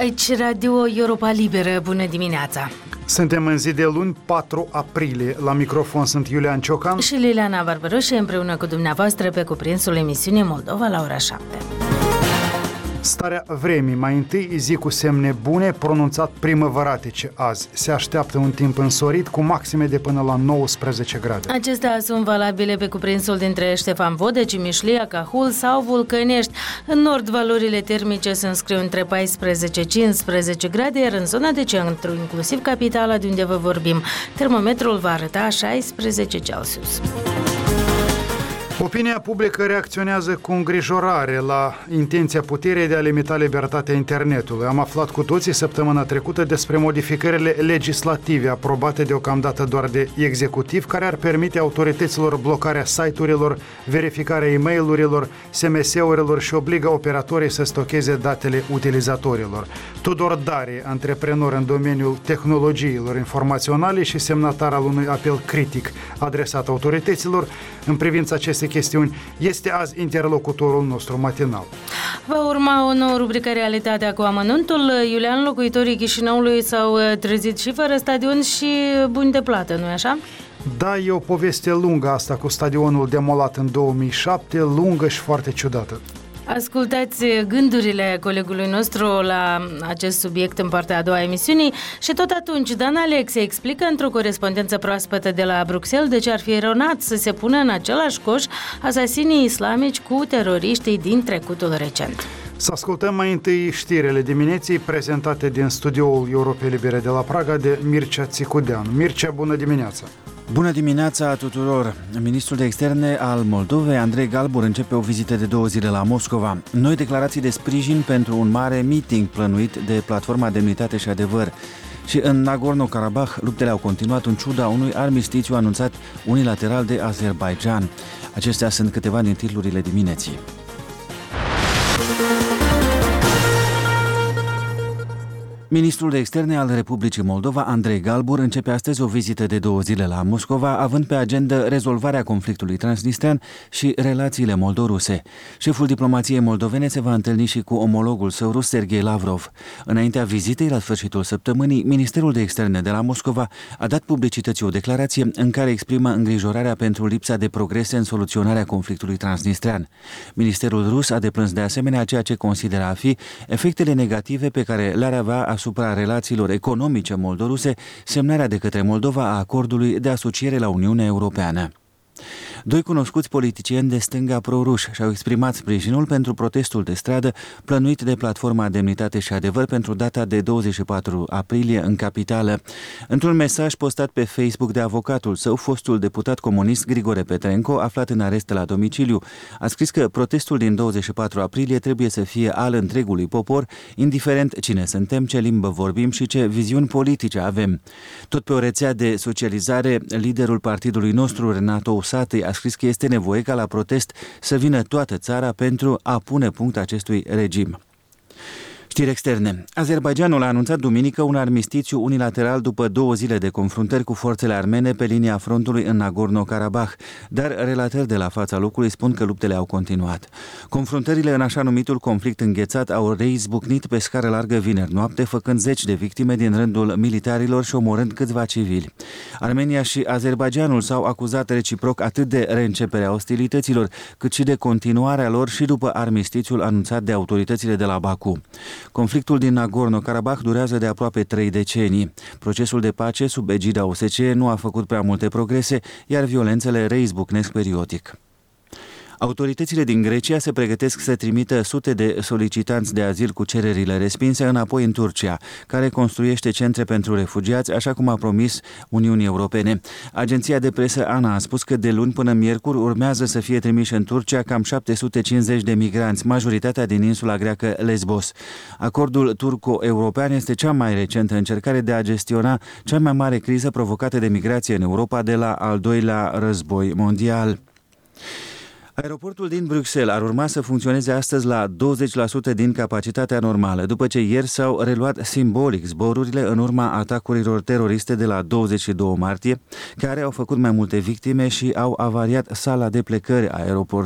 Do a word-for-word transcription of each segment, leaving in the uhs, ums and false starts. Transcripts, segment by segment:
Aici Radio Europa Liberă, bună dimineața! Suntem în zi de luni, patru aprilie. La microfon sunt Iulian Ciocan și Liliana Barbaroș, împreună cu dumneavoastră pe cuprinsul emisiunii Moldova la ora șapte. Starea vremii, mai întâi zi cu semne bune, pronunțat primăvăratice azi. Se așteaptă un timp însorit cu maxime de până la nouăsprezece grade. Acestea sunt valabile pe cuprinsul dintre Ștefan Vodă, Cimișlia, Cahul sau Vulcănești. În nord, valorile termice se înscriu între paisprezece cincisprezece grade, iar în zona de centru, inclusiv capitala de unde vă vorbim, termometrul va arăta șaisprezece Celsius. Opinia publică reacționează cu îngrijorare la intenția puterii de a limita libertatea internetului. Am aflat cu toții săptămâna trecută despre modificările legislative aprobate deocamdată doar de executiv, care ar permite autorităților blocarea site-urilor, verificarea e-mail-urilor, S M S-urilor și obligă operatorii să stocheze datele utilizatorilor. Tudor Dari, antreprenor în domeniul tehnologiilor informaționale și semnatar al unui apel critic adresat autorităților în privința acestei chestiuni, este azi interlocutorul nostru matinal. Va urma o nouă rubrică Realitatea cu amănuntul. Iulian, locuitorii Chișinăului s-au trezit și fără stadion și buni de plată, nu-i așa? Da, e o poveste lungă asta cu stadionul demolat în două mii șapte, lungă și foarte ciudată. Ascultați gândurile colegului nostru la acest subiect în partea a doua a emisiunii și tot atunci Dan Alexe explică într-o corespondență proaspătă de la Bruxelles de ce ar fi eronat să se pună în același coș asasinii islamici cu teroriștii din trecutul recent. Să ascultăm mai întâi știrile dimineții prezentate din studioul Europei Libere de la Praga de Mircea Țicudean. Mircea, bună dimineața! Bună dimineața tuturor! Ministrul de Externe al Moldovei, Andrei Galbur, începe o vizită de două zile la Moscova. Noi declarații de sprijin pentru un mare meeting plănuit de Platforma Demnitate și Adevăr. Și în Nagorno-Karabakh, luptele au continuat în ciuda unui armistițiu anunțat unilateral de Azerbaidjan. Acestea sunt câteva din titlurile dimineții. Ministrul de Externe al Republicii Moldova, Andrei Galbur, începe astăzi o vizită de două zile la Moscova, având pe agenda rezolvarea conflictului transnistrean și relațiile moldo-ruse. Șeful diplomației moldovene se va întâlni și cu omologul său rus, Sergei Lavrov. Înaintea vizitei, la sfârșitul săptămânii, Ministerul de Externe de la Moscova a dat publicității o declarație în care exprimă îngrijorarea pentru lipsa de progrese în soluționarea conflictului transnistrean. Ministerul rus a deplâns de asemenea ceea ce consideră a fi efectele negative pe care le-ar avea asupra relațiilor economice moldoruse semnarea de către Moldova a acordului de asociere la Uniunea Europeană. Doi cunoscuți politicieni de stânga pro-ruși și-au exprimat sprijinul pentru protestul de stradă plănuit de Platforma Demnitate și Adevăr pentru data de douăzeci și patru aprilie în capitală. Într-un mesaj postat pe Facebook de avocatul său, fostul deputat comunist Grigore Petrenko, aflat în arest la domiciliu, a scris că protestul din douăzeci și patru aprilie trebuie să fie al întregului popor, indiferent cine suntem, ce limbă vorbim și ce viziuni politice avem. Tot pe o rețea de socializare, liderul partidului nostru, Renato Usatăi, a scris că este nevoie ca la protest să vină toată țara pentru a pune punct acestui regim. Știri externe. Azerbaidjanul a anunțat duminică un armistițiu unilateral după două zile de confruntări cu forțele armene pe linia frontului în Nagorno-Karabakh, dar relatări de la fața locului spun că luptele au continuat. Confruntările în așa numitul conflict înghețat au reizbucnit pe scară largă vineri noapte, făcând zeci de victime din rândul militarilor și omorând câțiva civili. Armenia și Azerbaidjanul s-au acuzat reciproc atât de reînceperea ostilităților, cât și de continuarea lor și după armistițiul anunțat de autoritățile de la Baku. Conflictul din Nagorno-Karabakh durează de aproape trei decenii. Procesul de pace sub egida O S C E nu a făcut prea multe progrese, iar violențele reizbucnesc periodic. Autoritățile din Grecia se pregătesc să trimită sute de solicitanți de azil cu cererile respinse înapoi în Turcia, care construiește centre pentru refugiați, așa cum a promis Uniunii Europene. Agenția de presă ANA a spus că de luni până miercuri urmează să fie trimiși în Turcia cam șapte sute cincizeci de migranți, majoritatea din insula greacă Lesbos. Acordul turco-european este cea mai recentă încercare de a gestiona cea mai mare criză provocată de migrație în Europa de la al doilea război mondial. Aeroportul din Bruxelles ar urma să funcționeze astăzi la douăzeci la sută din capacitatea normală, după ce ieri s-au reluat simbolic zborurile în urma atacurilor teroriste de la douăzeci și doi martie, care au făcut mai multe victime și au avariat sala de plecări a aeroportului.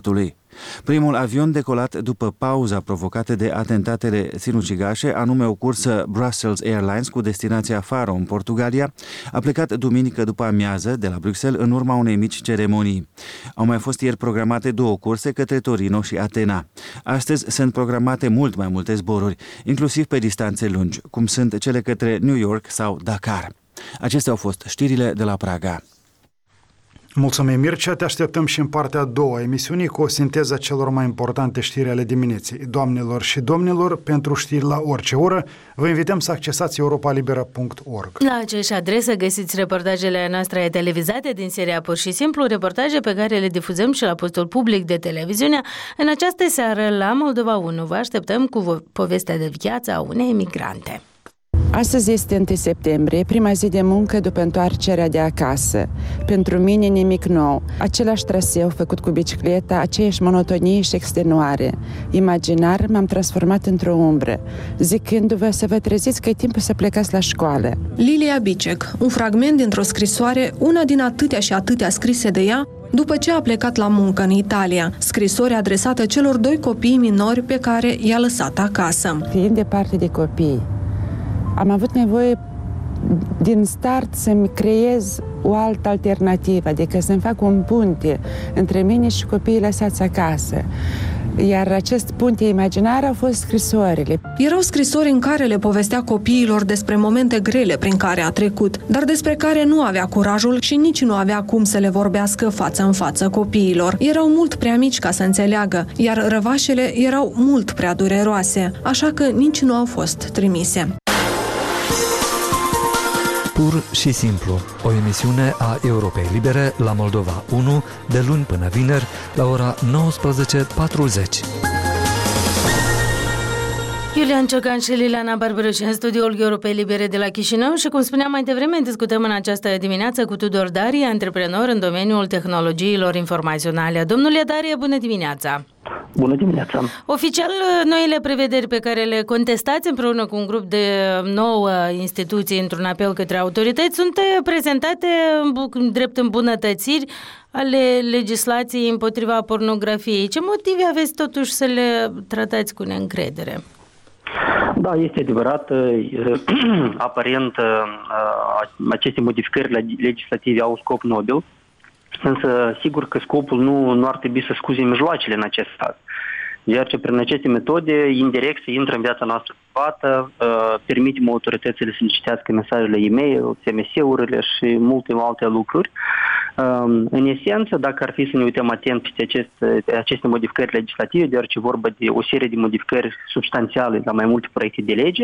Primul avion decolat după pauza provocată de atentatele sinucigașe, anume o cursă Brussels Airlines cu destinația Faro în Portugalia, a plecat duminică după amiază de la Bruxelles în urma unei mici ceremonii. Au mai fost ieri programate două curse către Torino și Atena. Astăzi sunt programate mult mai multe zboruri, inclusiv pe distanțe lungi, cum sunt cele către New York sau Dakar. Acestea au fost știrile de la Praga. Mulțumim, Mircea, te așteptăm și în partea a doua a emisiunii cu o sinteză a celor mai importante știri ale dimineții. Doamnelor și domnilor, pentru știri la orice oră, vă invităm să accesați europa liberă punct org. La aceeași adresă găsiți reportajele noastre televizate din seria Pur și Simplu, reportaje pe care le difuzăm și la postul public de televiziune. În această seară, la Moldova unu, vă așteptăm cu povestea de viață a unei emigrante. Astăzi este întâi septembrie, prima zi de muncă după întoarcerea de acasă. Pentru mine nimic nou. Același traseu făcut cu bicicleta, aceeași monotonie și extenuare. Imaginar m-am transformat într-o umbră, zicându-vă să vă treziți că e timpul să plecați la școală. Lilia Bicec, un fragment dintr-o scrisoare, una din atâtea și atâtea scrise de ea, după ce a plecat la muncă în Italia, scrisoare adresată celor doi copii minori pe care i-a lăsat acasă. Fiind departe de copii, am avut nevoie din start să-mi creez o altă alternativă, adică să-mi fac un punte între mine și copiii lăsați acasă. Iar acest punte imaginar au fost scrisorile. Erau scrisori în care le povestea copiilor despre momente grele prin care a trecut, dar despre care nu avea curajul și nici nu avea cum să le vorbească față în față copiilor. Erau mult prea mici ca să înțeleagă, iar răvașele erau mult prea dureroase, așa că nici nu au fost trimise. Pur și simplu, o emisiune a Europei Libere la Moldova unu, de luni până vineri, la ora nouăsprezece patruzeci. Iulian Ciocan și Liliana Barbărăș în studioul Europei Libere de la Chișinău și, cum spuneam mai devreme, discutăm în această dimineață cu Tudor Darie, antreprenor în domeniul tehnologiilor informaționale. Domnule Darie, bună dimineața! Bună dimineața! Oficial, noile prevederi pe care le contestați împreună cu un grup de nouă instituții într-un apel către autorități sunt prezentate drept îmbunătățiri ale legislației împotriva pornografiei. Ce motive aveți totuși să le tratați cu neîncredere? Da, este adevărat. Aparent, aceste modificări legislative au scop nobil, însă sigur că scopul nu, nu ar trebui să scuze mijloacele în acest caz. Iar ce prin aceste metode, indirect, se intră în viața noastră privată, permitem autoritățile să ne citească mesajele e-mail, S M S-urile și multe alte lucruri. În esență, dacă ar fi să ne uităm atent peste aceste, aceste modificări legislative, deoarece vorba de o serie de modificări substanțiale la mai multe proiecte de lege,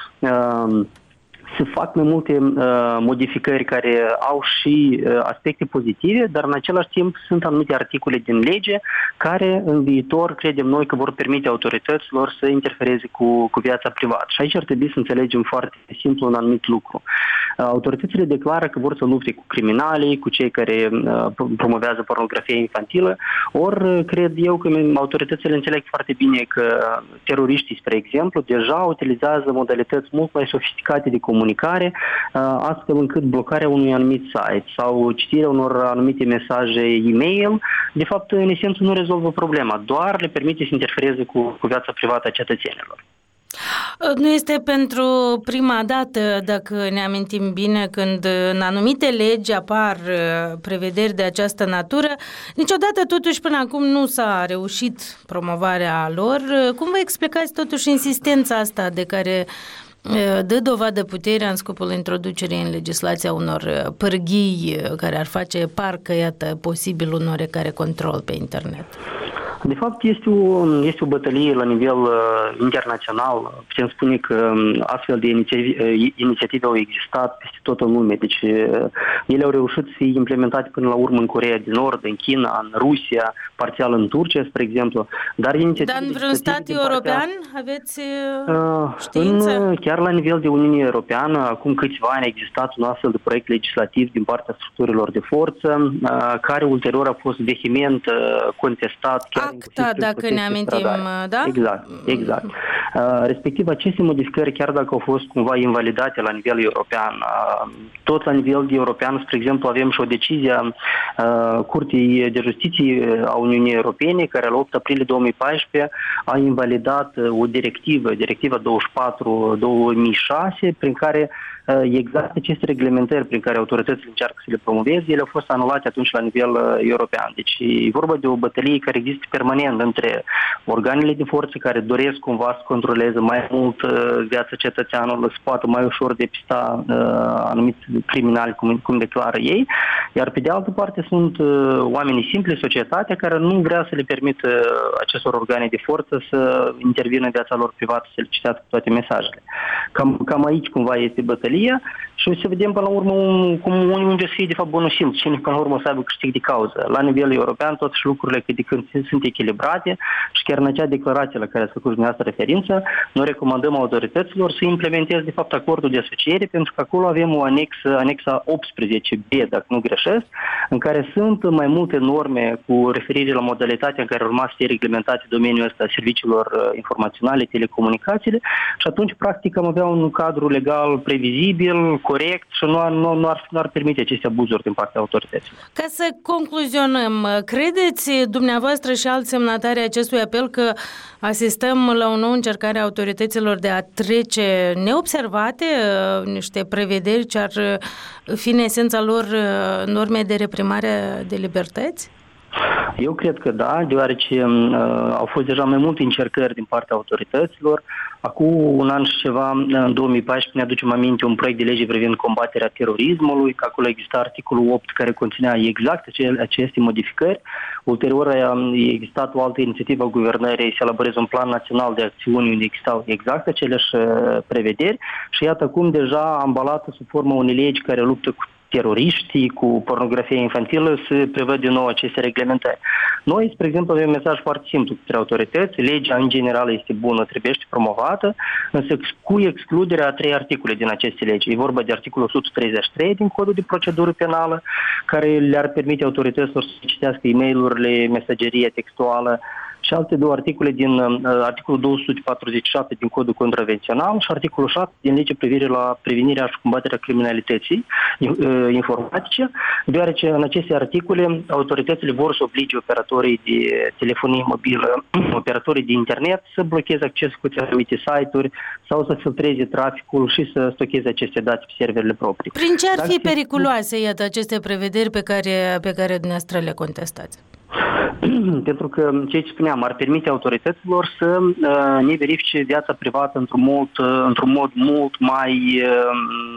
se fac mai multe uh, modificări care au și uh, aspecte pozitive, dar în același timp sunt anumite articole din lege care în viitor credem noi că vor permite autorităților să interfereze cu, cu viața privată. Și aici ar trebui să înțelegem foarte simplu un anumit lucru. Uh, autoritățile declară că vor să lupte cu criminalii, cu cei care uh, promovează pornografia infantilă, ori cred eu că autoritățile înțeleg foarte bine că teroriștii, spre exemplu, deja utilizează modalități mult mai sofisticate de comunicare comunicare, astfel încât blocarea unui anumit site sau citirea unor anumite mesaje e-mail, de fapt, în esență, nu rezolvă problema, doar le permite să interfereze cu, cu viața privată a cetățenilor. Nu este pentru prima dată, dacă ne amintim bine, când în anumite legi apar prevederi de această natură. Niciodată, totuși, până acum nu s-a reușit promovarea lor. Cum vă explicați, totuși, insistența asta de care dă dovadă puterea în scopul introducerii în legislația unor pârghii care ar face parcă, iată, posibil un oarecare control pe internet? De fapt, este o, este o bătălie la nivel uh, internațional. Putem spune că astfel de inițiative, inițiative au existat peste tot în lume. Deci uh, ele au reușit să fie implementate până la urmă în Coreea de Nord, în China, în Rusia, parțial în Turcia, spre exemplu. Dar, Dar în vreun stat european partea, aveți uh, știință? În, chiar la nivel de Uniune Europeană, acum câțiva ani a existat un astfel de proiect legislativ din partea structurilor de forță, uh, care ulterior a fost vehement uh, contestat chiar acta, dacă ne amintim, da? Exact, exact. Respectiv, aceste modificări, chiar dacă au fost cumva invalidate la nivel european, tot la nivel european, spre exemplu, avem și o decizie a Curții de Justiție a Uniunii Europene, care la opt aprilie două mii paisprezece a invalidat o directivă, directiva douăzeci și patru două mii șase, prin care exact aceste reglementări prin care autoritățile încearcă să le promoveze, ele au fost anulate atunci la nivel uh, european. Deci e vorba de o bătălie care există permanent între organele de forță care doresc cumva să controleze mai mult uh, viața cetățeanului, să poată mai ușor depista uh, anumiți criminali, cum, cum declară ei, iar pe de altă parte sunt uh, oamenii simpli, societatea, care nu vrea să le permită uh, acestor organe de forță să intervină în viața lor privată, să le citească toate mesajele. Cam, cam aici cumva este bătălia. Și o să vedem până la urmă cum unde să fie de fapt bunul simț, cine până la urmă să aibă câștig de cauză. La nivel european totuși lucrurile cât de când sunt echilibrate și chiar în acea declarație la care ați făcut dumneavoastră referință, noi recomandăm autorităților să implementeze de fapt acordul de asociere, pentru că acolo avem o anexă, anexa optsprezece B, dacă nu greșesc, în care sunt mai multe norme cu referire la modalitatea în care urma să fie reglementate domeniul ăsta a serviciilor informaționale, telecomunicațiile și atunci practic am avea un cadru legal previzibil, corect și nu ar, nu, nu, ar, nu ar permite aceste abuzuri din partea autorităților. Ca să concluzionăm, credeți dumneavoastră și alți semnatari acestui apel că asistăm la o nouă încercare a autorităților de a trece neobservate niște prevederi ce ar fi în esența lor norme de reprimare de libertăți? Eu cred că da, deoarece uh, au fost deja mai multe încercări din partea autorităților. Acum un an și ceva, în două mii paisprezece, ne aducem aminte un proiect de lege privind combaterea terorismului, că acolo exista articolul opt care conținea exact acele, aceste modificări. Ulterior a existat o altă inițiativă a guvernării să elaboreze un plan național de acțiuni unde existau exact aceleași prevederi și iată acum deja ambalată sub formă unei legi care luptă cu teroriștii, cu pornografia infantilă, să prevăd din nou aceste reglementări. Noi, spre exemplu, avem un mesaj foarte simplu către autorități. Legea, în general, este bună, trebuie promovată, însă cu excluderea a trei articole din aceste legi. E vorba de articolul o sută treizeci și trei din Codul de Procedură Penală, care le-ar permite autorităților să citească e-mail-urile, mesageria textuală, și alte două articole din uh, articolul două sute patruzeci și șapte din Codul Contravențional și articolul șapte din Legea privire la prevenirea și combaterea criminalității uh, informatice, deoarece în aceste articole autoritățile vor să oblige operatorii de telefonie mobilă, operatorii de internet să blocheze accesul cu anumite site-uri sau să filtreze traficul și să stocheze aceste date pe serverele proprii. Prin ce ar Dacă fi periculoase, iată, aceste prevederi pe care, pe care dumneavoastră le contestați? Pentru că, ce spuneam, ar permite autorităților să uh, ne verifice viața privată într-un mod, uh, într-un mod mult mai, uh,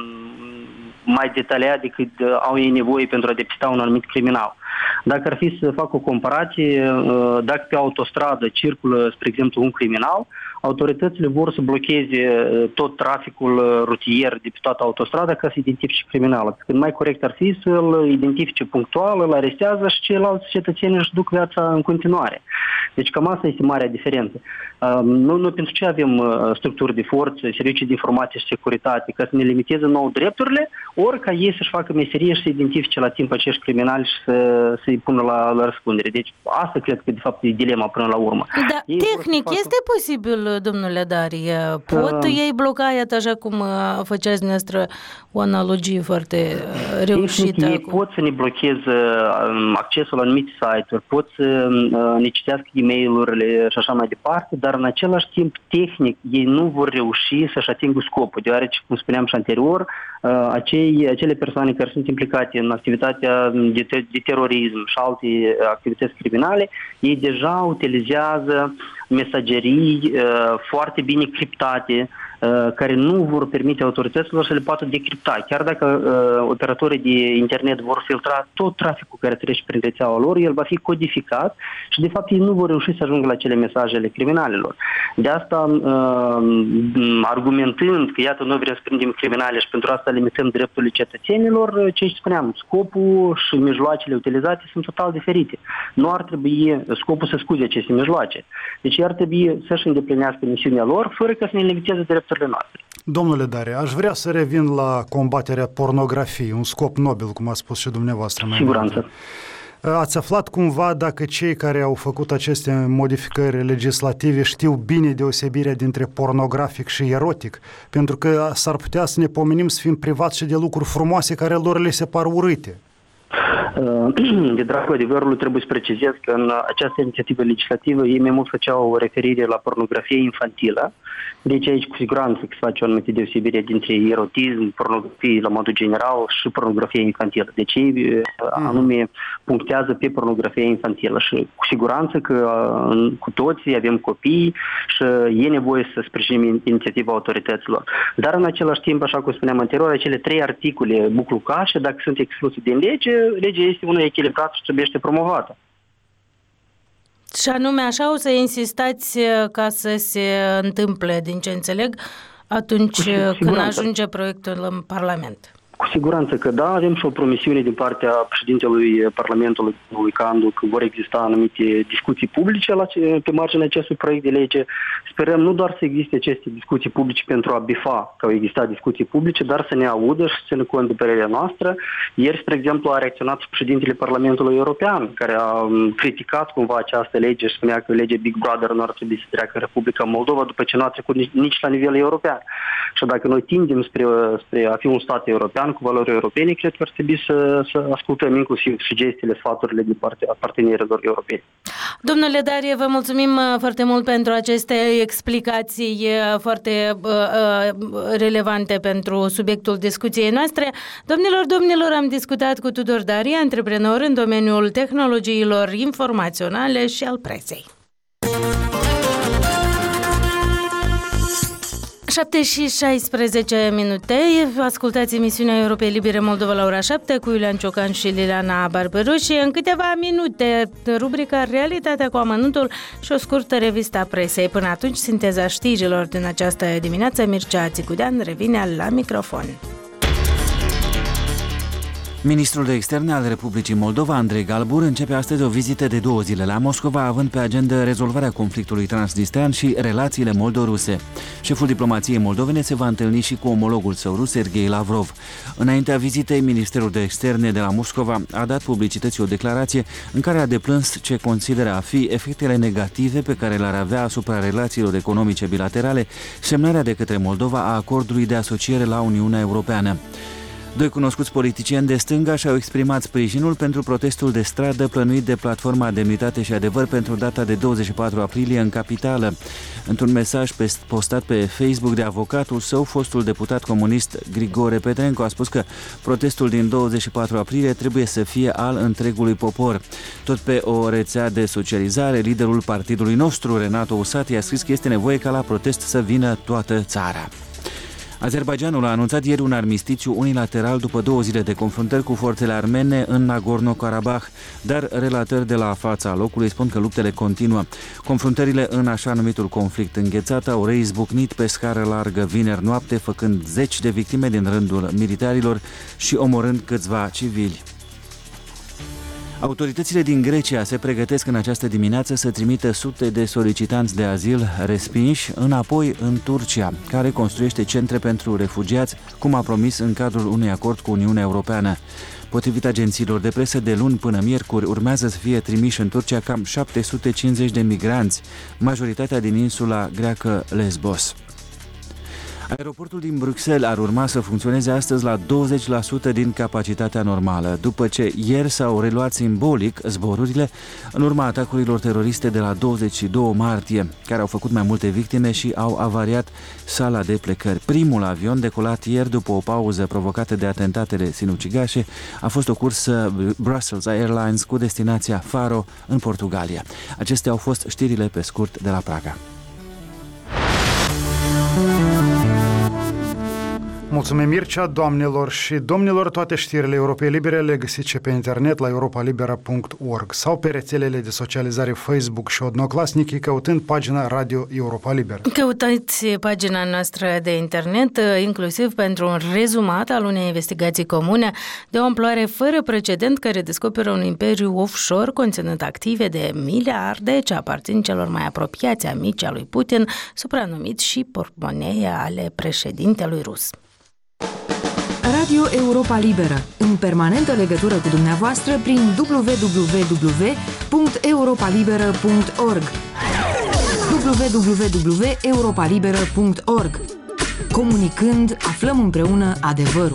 mai detaliat decât uh, au ei nevoie pentru a depista un anumit criminal. Dacă ar fi să fac o comparație, uh, dacă pe autostradă circulă, spre exemplu, un criminal, autoritățile vor să blocheze tot traficul rutier de pe toată autostrada ca să identifice criminalul. Când mai corect ar fi să-l identifice punctual, îl arestează și ceilalți cetățeni își duc viața în continuare. Deci cam asta este marea diferență. Nu, nu pentru ce avem structuri de forță, servicii de informație și securitate, ca să ne limiteze nou drepturile, ori ca ei să-și facă meserie și să identifice la timp acești criminali și să, să-i pună la, la răspundere. Deci asta cred că de fapt e dilema până la urmă. Da, ei tehnic facă... este posibil, domnule Dari, pot uh, ei bloca, iată așa cum făceați dumneavoastră o analogie foarte reușită. Ei pot să ne blocheze accesul la anumite site-uri, pot să ne citească e-mail-urile și așa mai departe, dar în același timp, tehnic, ei nu vor reuși să-și atingă scopul, deoarece, cum spuneam și anterior, acei, acele persoane care sunt implicate în activitatea de, te- de terorism și alte activități criminale, ei deja utilizează mesagerii uh, foarte bine criptate, uh, care nu vor permite autorităților să le poată decripta. Chiar dacă uh, operatorii de internet vor filtra tot traficul care trece prin rețeaua lor, el va fi codificat și de fapt ei nu vor reuși să ajungă la cele mesajele criminalilor. De asta, uh, argumentând că iată noi vrem să prindem criminale și pentru asta limităm drepturile cetățenilor, ce spuneam, scopul și mijloacele utilizate sunt total diferite. Nu ar trebui scopul să scuze aceste mijloace. Deci ar trebui să-și îndeplinească misiunea lor fără ca să ne limiteze drepturile noastre. Domnule Dare, aș vrea să revin la combaterea pornografiei, un scop nobil, cum a spus și dumneavoastră. Mai Siguranță. Ați aflat cumva dacă cei care au făcut aceste modificări legislative știu bine deosebirea dintre pornografic și erotic? Pentru că s-ar putea să ne pomenim să fim privați și de lucruri frumoase care lor le se par urâte. De dragul adevărului trebuie să precizez că în această inițiativă legislativă ei mai mult făceau o referire la pornografie infantilă. Deci aici cu siguranță că se face o anumită deosebire dintre erotism, pornografie la modul general și pornografie infantilă. Deci ei anume punctează pe pornografie infantilă și cu siguranță că cu toții avem copii și e nevoie să sprijinim inițiativa autorităților. Dar în același timp, așa cum spuneam anterior, acele trei articole buclucașe, dacă sunt excluse din lege, legea este una echilibrată și trebuie promovată. Și anume așa o să insistați ca să se întâmple, din ce înțeleg, atunci când ajunge proiectul în Parlament. Cu siguranță că da, avem și o promisiune din partea președintelui Parlamentului, lui Candu, că vor exista anumite discuții publice la, pe marginea acestui proiect de lege. Sperăm nu doar să existe aceste discuții publice pentru a bifa că au existat discuții publice, dar să ne audă și să țină cont de părerea noastră. Ieri, spre exemplu, a reacționat și președintele Parlamentului European, care a criticat cumva această lege și spunea că legea Big Brother nu ar trebui să treacă în Republica Moldova, după ce nu a trecut nici la nivel european. Și dacă noi tindem spre, spre a fi un stat european cu valori europene, cred că ar trebui să, să ascultăm inclusiv sugestiile, sfaturile din partea partenerilor europeni. Domnule Darie, vă mulțumim foarte mult pentru aceste explicații foarte uh, relevante pentru subiectul discuției noastre. Domnilor, domnilor, am discutat cu Tudor Darie, antreprenor în domeniul tehnologiilor informaționale și al presei. șapte și șaisprezece minute. Ascultați emisiunea Europei Libere Moldova la ora șapte cu Iulian Ciocan și Liliana Barberu și în câteva minute rubrica Realitatea cu amănuntul și o scurtă revistă a presei. Până atunci, sinteza știrilor din această dimineață. Mircea Țicudean revine la microfon. Ministrul de Externe al Republicii Moldova, Andrei Galbur, începe astăzi o vizită de două zile la Moscova, având pe agenda rezolvarea conflictului transnistrean și relațiile moldo-ruse. Șeful diplomației moldovene se va întâlni și cu omologul său rus, Sergei Lavrov. Înaintea vizitei, Ministerul de Externe de la Moscova a dat publicității o declarație în care a deplâns ce consideră a fi efectele negative pe care le-ar avea asupra relațiilor economice bilaterale semnarea de către Moldova a acordului de asociere la Uniunea Europeană. Doi cunoscuți politicieni de stânga și-au exprimat sprijinul pentru protestul de stradă plănuit de Platforma Demnitate și Adevăr pentru data de douăzeci și patru aprilie în capitală. Într-un mesaj postat pe Facebook de avocatul său, fostul deputat comunist Grigore Petrenko a spus că protestul din douăzeci și patru aprilie trebuie să fie al întregului popor. Tot pe o rețea de socializare, liderul partidului nostru, Renato Usati, a scris că este nevoie ca la protest să vină toată țara. Azerbaidjanul a anunțat ieri un armistițiu unilateral după două zile de confruntări cu forțele armene în Nagorno-Karabakh, dar relatări de la fața locului spun că luptele continuă. Confruntările în așa numitul conflict înghețat au reizbucnit pe scară largă vineri noapte, făcând zeci de victime din rândul militarilor și omorând câțiva civili. Autoritățile din Grecia se pregătesc în această dimineață să trimită sute de solicitanți de azil respinși înapoi în Turcia, care construiește centre pentru refugiați, cum a promis în cadrul unui acord cu Uniunea Europeană. Potrivit agențiilor de presă, de luni până miercuri urmează să fie trimiși în Turcia cam șapte sute cincizeci de migranți, majoritatea din insula greacă Lesbos. Aeroportul din Bruxelles ar urma să funcționeze astăzi la douăzeci la sută din capacitatea normală, după ce ieri s-au reluat simbolic zborurile în urma atacurilor teroriste de la douăzeci și doi martie, care au făcut mai multe victime și au avariat sala de plecări. Primul avion decolat ieri după o pauză provocată de atentatele sinucigașe a fost o cursă Brussels Airlines cu destinația Faro în Portugalia. Acestea au fost știrile pe scurt de la Praga. Mulțumim, Mircea, doamnelor și domnilor. Toate știrile Europei Libere le găsiți pe internet la europa libera punct org sau pe rețelele de socializare Facebook și Odnoclasnic, căutând pagina Radio Europa Liberă. Căutați pagina noastră de internet, inclusiv pentru un rezumat al unei investigații comune de o amploare fără precedent care descoperă un imperiu offshore conținând active de miliarde ce aparțin celor mai apropiați amici al lui Putin, supranumit și portmonee ale președintelui rus. Radio Europa Liberă, în permanentă legătură cu dumneavoastră prin w w w punct europa liberă punct org w w w punct europa liberă punct org. Comunicând, aflăm împreună adevărul.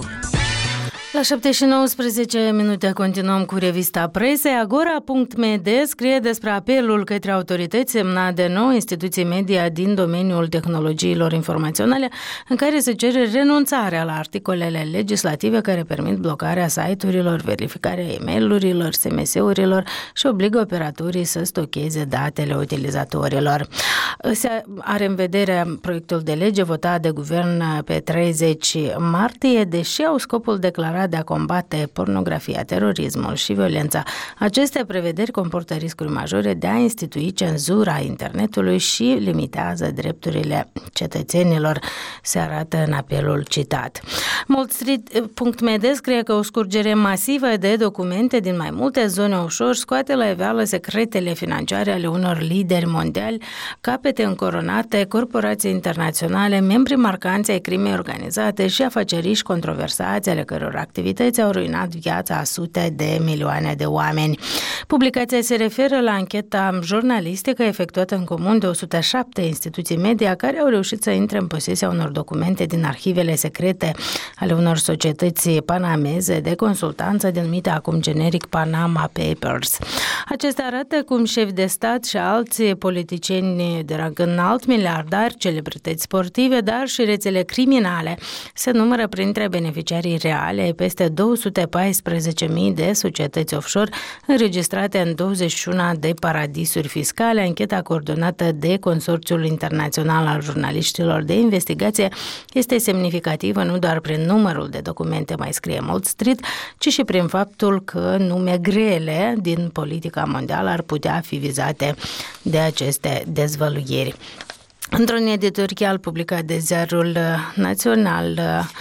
La șapte și nouăsprezece minute continuăm cu revista presei. Agora punct m d scrie despre apelul către autorități semnat de nouă instituții media din domeniul tehnologiilor informaționale, în care se cere renunțarea la articolele legislative care permit blocarea site-urilor, verificarea e-mail-urilor, S M S-urilor și obligă operatorii să stocheze datele utilizatorilor. Se are în vedere proiectul de lege votat de guvern pe treizeci martie, deși au scopul declarat de a combate pornografia, terorismul și violența. Aceste prevederi comportă riscuri majore de a institui cenzura internetului și limitează drepturile cetățenilor, se arată în apelul citat. Wallstreet punct m d scrie că o scurgere masivă de documente din mai multe zone offshore scoate la iveală secretele financiare ale unor lideri mondiali, capete încoronate, corporații internaționale, membri marcanți ai crimei organizate și afaceriști controversați ale căror activități au ruinat viața a sute de milioane de oameni. Publicația se referă la ancheta jurnalistică efectuată în comun de o sută șapte instituții media care au reușit să intre în posesia unor documente din arhivele secrete ale unor societăți panameze de consultanță denumite acum generic Panama Papers. Acestea arată cum șefi de stat și alți politicieni de rang înalt, miliardari, celebrități sportive, dar și rețele criminale se numără printre beneficiarii reale ai peste două sute paisprezece mii de societăți offshore înregistrate în douăzeci și unu de paradisuri fiscale. Ancheta coordonată de Consorțiul Internațional al Jurnaliștilor de Investigație este semnificativă nu doar prin numărul de documente, mai scrie Wallstreet, ci și prin faptul că nume grele din politica mondială ar putea fi vizate de aceste dezvăluiri. Într-un editorial publicat de Ziarul Național,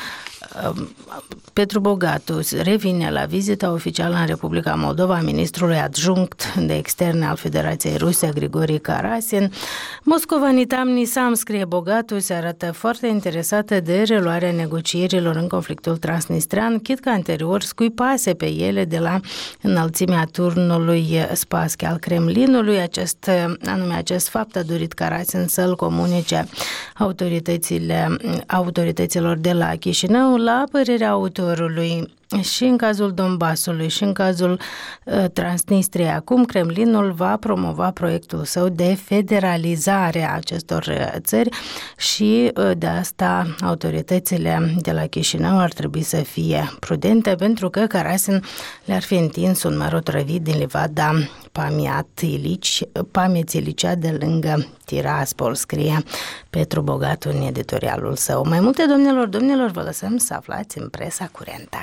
Petru Bogatu revine la vizita oficială în Republica Moldova a ministrului adjunct de externe al Federației Ruse, Grigori Karasin. Moscova nitam nisam, scrie Bogatu, se arată foarte interesată de reluarea negocierilor în conflictul transnistrean, chit că anterior scuipase pe ele de la înălțimea turnului Spaschi al Kremlinului. Acest, anume acest fapt a dorit Karasin să-l comunice autoritățile, autorităților de la Chișinău. La părerea autorului, și în cazul Donbasului și în cazul uh, Transnistriei, acum Kremlinul va promova proiectul său de federalizare a acestor uh, țări și uh, de asta autoritățile de la Chișinău ar trebui să fie prudente, pentru că Karasin le-ar fi întins un mărot răvit din livada Pamiet Ilicea de lângă Tiraspol, scrie Petru Bogatu în editorialul său. Mai multe, domnilor, domnilor, vă lăsăm să aflați în presa curentă.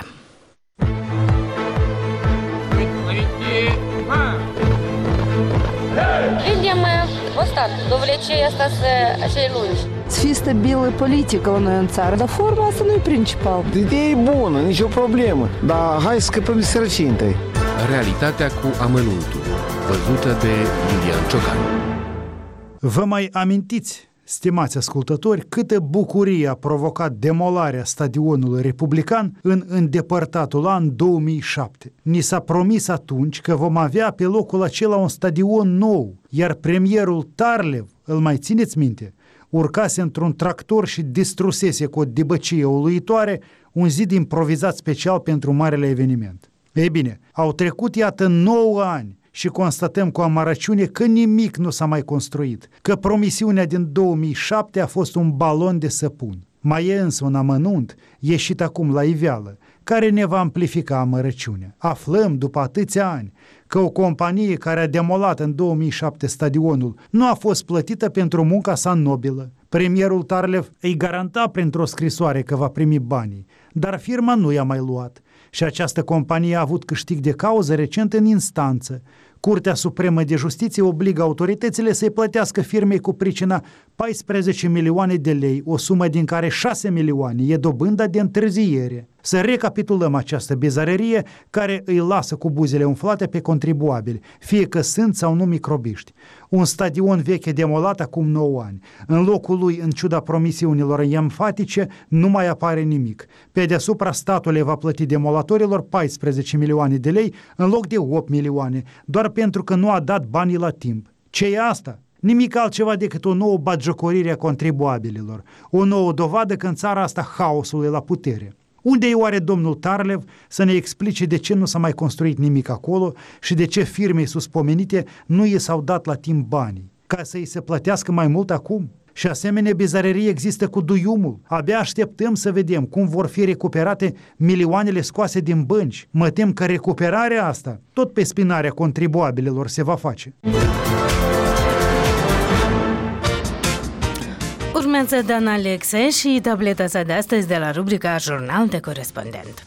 Видим ăsta, довлече asta acei lungi. Să fie stabilă politică la noi în țară, dar forma asta nu e principal. Ideea e bună, nicio problemă, dar hai să scăpăm de sărăcie întâi. Realitatea cu amănuntul, văzută de Iulian Ciocan. Vă mai amintiți, stimați ascultători, câtă bucurie a provocat demolarea stadionului republican în îndepărtatul an două mii șapte. Ni s-a promis atunci că vom avea pe locul acela un stadion nou, iar premierul Tarlev, îl mai țineți minte, urcase într-un tractor și distrusese cu o dibăcie uluitoare un zid improvizat special pentru marele eveniment. Ei bine, au trecut iată nouă ani și constatăm cu amărăciune că nimic nu s-a mai construit, că promisiunea din două mii șapte a fost un balon de săpun. Mai e însă un amănunt, ieșit acum la iveală, care ne va amplifica amărăciunea. Aflăm, după atâția ani, că o companie care a demolat în două mii șapte stadionul nu a fost plătită pentru munca sa nobilă. Premierul Tarlev îi garanta printr-o scrisoare că va primi banii, dar firma nu i-a mai luat. Și această companie a avut câștig de cauză recent în instanță. Curtea Supremă de Justiție obligă autoritățile să-i plătească firmei cu pricina paisprezece milioane de lei, o sumă din care șase milioane e dobânda de întârziere. Să recapitulăm această bizarerie care îi lasă cu buzele umflate pe contribuabili, fie că sunt sau nu microbiști. Un stadion veche demolat acum nouă ani. În locul lui, în ciuda promisiunilor emfatice, nu mai apare nimic. Pe deasupra, statul le va plăti demolatorilor paisprezece milioane de lei în loc de opt milioane, doar pentru că nu a dat banii la timp. Ce e asta? Nimic altceva decât o nouă batjocorire a contribuabililor, o nouă dovadă că în țara asta haosul e la putere. Unde e oare domnul Tarlev să ne explice de ce nu s-a mai construit nimic acolo și de ce firmei suspomenite nu i s-au dat la timp banii? Ca să îi se plătească mai mult acum? Și asemenea bizarerie există cu duiumul. Abia așteptăm să vedem cum vor fi recuperate milioanele scoase din bănci. Mă tem că recuperarea asta tot pe spinarea contribuabililor se va face. Urmează Dan Alexe și tableta sa de astăzi de la rubrica Jurnal de Corespondent.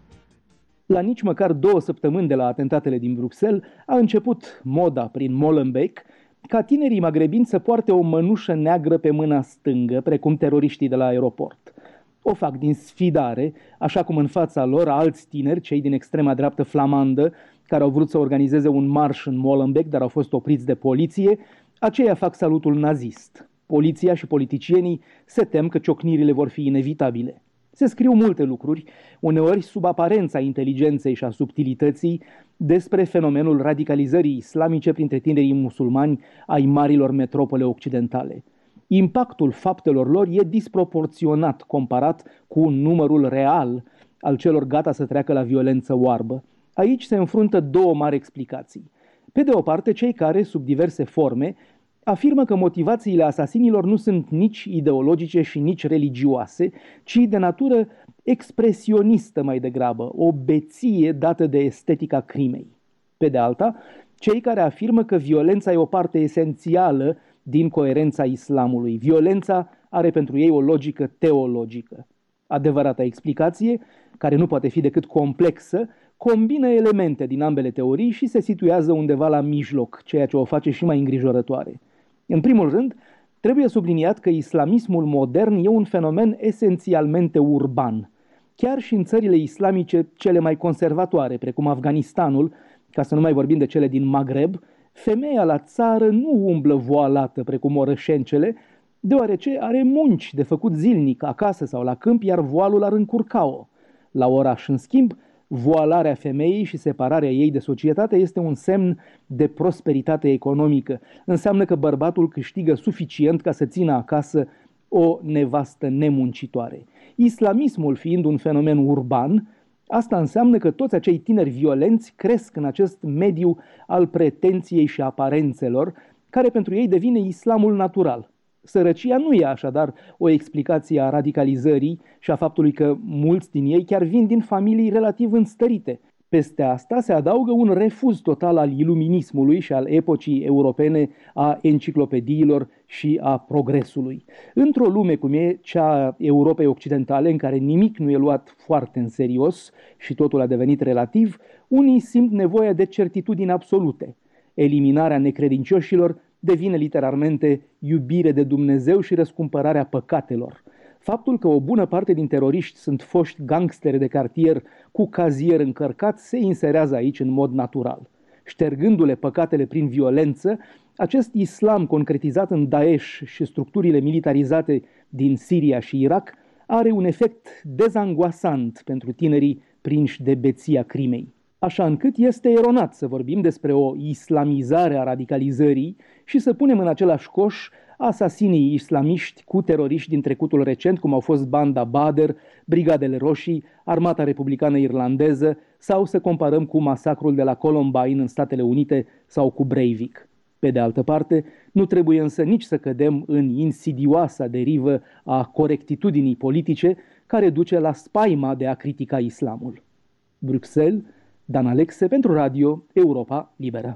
La nici măcar două săptămâni de la atentatele din Bruxelles a început moda prin Molenbeek ca tinerii magrebini să poarte o mănușă neagră pe mâna stângă, precum teroriștii de la aeroport. O fac din sfidare, așa cum în fața lor alți tineri, cei din extrema dreaptă flamandă, care au vrut să organizeze un marș în Molenbeek, dar au fost opriți de poliție, aceia fac salutul nazist. Poliția și politicienii se tem că ciocnirile vor fi inevitabile. Se scriu multe lucruri, uneori sub aparența inteligenței și a subtilității, despre fenomenul radicalizării islamice printre tinerii musulmani ai marilor metropole occidentale. Impactul faptelor lor e disproporționat comparat cu numărul real al celor gata să treacă la violență oarbă. Aici se înfruntă două mari explicații. Pe de o parte, cei care, sub diverse forme, afirmă că motivațiile asasinilor nu sunt nici ideologice și nici religioase, ci de natură expresionistă mai degrabă, o beție dată de estetica crimei. Pe de alta, cei care afirmă că violența e o parte esențială din coerența islamului. Violența are pentru ei o logică teologică. Adevărata explicație, care nu poate fi decât complexă, combină elemente din ambele teorii și se situează undeva la mijloc, ceea ce o face și mai îngrijorătoare. În primul rând, trebuie subliniat că islamismul modern e un fenomen esențialmente urban. Chiar și în țările islamice cele mai conservatoare, precum Afganistanul, ca să nu mai vorbim de cele din Maghreb, femeia la țară nu umblă voalată precum orășencele, deoarece are munci de făcut zilnic acasă sau la câmp, iar voalul ar încurca-o. La oraș, în schimb, voalarea femeii și separarea ei de societate este un semn de prosperitate economică. Înseamnă că bărbatul câștigă suficient ca să țină acasă o nevastă nemuncitoare. Islamismul fiind un fenomen urban, asta înseamnă că toți acei tineri violenți cresc în acest mediu al pretenției și aparențelor, care pentru ei devine islamul natural. Sărăcia nu e așadar o explicație a radicalizării și a faptului că mulți din ei chiar vin din familii relativ înstărite. Peste asta se adaugă un refuz total al iluminismului și al epocii europene a enciclopediilor și a progresului. Într-o lume cum e cea a Europei Occidentale, în care nimic nu e luat foarte în serios și totul a devenit relativ, unii simt nevoia de certitudini absolute. Eliminarea necredincioșilor devine literalmente iubire de Dumnezeu și răscumpărarea păcatelor. Faptul că o bună parte din teroriști sunt foști gangsteri de cartier cu cazier încărcat se inserează aici în mod natural. Ștergându-le păcatele prin violență, acest islam concretizat în Daesh și structurile militarizate din Siria și Irak are un efect dezangoasant pentru tinerii prinși de beția crimei. Așa încât este eronat să vorbim despre o islamizare a radicalizării și să punem în același coș asasinii islamiști cu teroriști din trecutul recent, cum au fost Banda Badr, Brigadele Roșii, Armata Republicană Irlandeză, sau să comparăm cu masacrul de la Columbine în Statele Unite sau cu Breivik. Pe de altă parte, nu trebuie însă nici să cădem în insidioasa derivă a corectitudinii politice care duce la spaima de a critica islamul. Bruxelles, Dan Alexe pentru Radio Europa Liberă.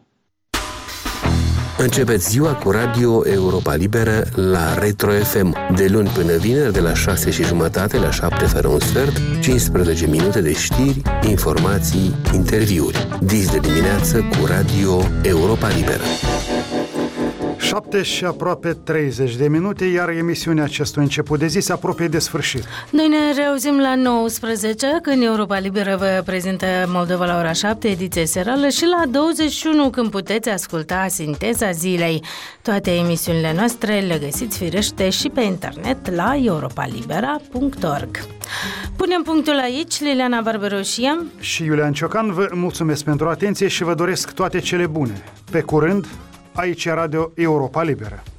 Începeți ziua cu Radio Europa Liberă la Retro F M, de luni până vineri, de la șase și jumătate la șapte fără un sfert, cincisprezece minute de știri, informații, interviuri. Dis de dimineață cu Radio Europa Liberă. șapte și aproape treizeci de minute, iar emisiunea acestui început de zi se apropie de sfârșit. Noi ne reauzim la nouăsprezece, când Europa Liberă vă prezintă Moldova la ora șapte, ediție serală, și la douăzeci și unu, când puteți asculta Sinteza Zilei. Toate emisiunile noastre le găsiți firește și pe internet la europa libera punct org. Punem punctul aici. Liliana Barberoșie și Iulian Ciocan vă mulțumesc pentru atenție și vă doresc toate cele bune. Pe curând, aici e Radio Europa Liberă.